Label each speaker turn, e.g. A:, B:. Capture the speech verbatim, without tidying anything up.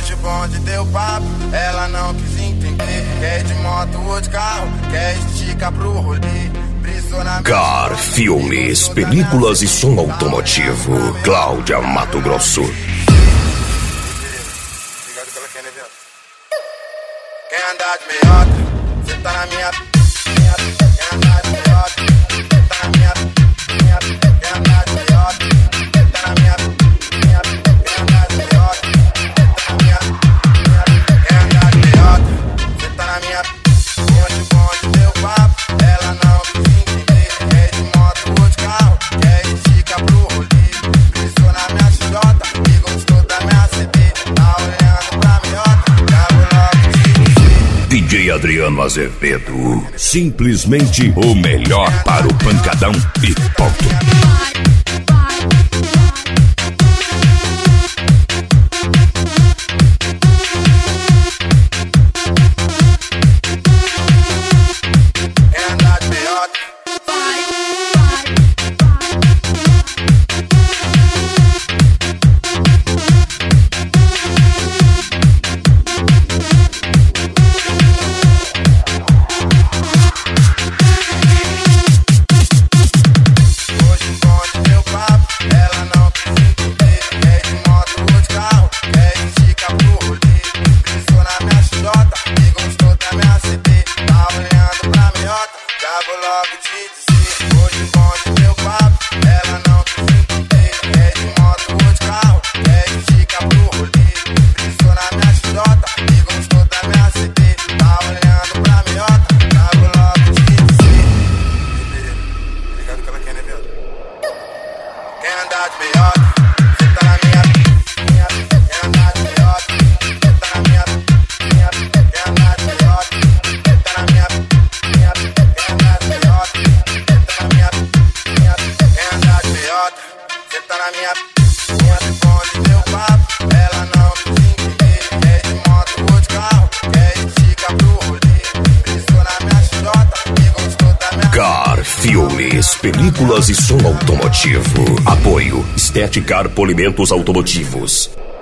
A: Hoje o bonde deu papo, ela não quis entender. Quer de moto ou de carro, quer estica pro rolê.
B: Car Filmes, películas e som automotivo. Cláudia Mato Grosso.
A: Ligado que ela quer, né, viado? Quer andar de meiota? Cê tá na minha. Quer andar de meiota? Cê tá na minha. Quer andar de meiota? Cê tá na minha. Quer andar de meiota? Cê tá na minha. Quer andar de meiota? Cê tá na minha. Hoje o bonde deu papo, ela não quis entender. Quer de moto ou de carro, quer estica pro rolê. Brisou na minha xijota e gostou da minha C D. Tá olhando pra meiota, já vou logo te dizer.
B: D J Adriano Azevedo, simplesmente o melhor para o pancadão e ponto. Filmes, películas e som automotivo. Apoio Estética Polimentos Automotivos.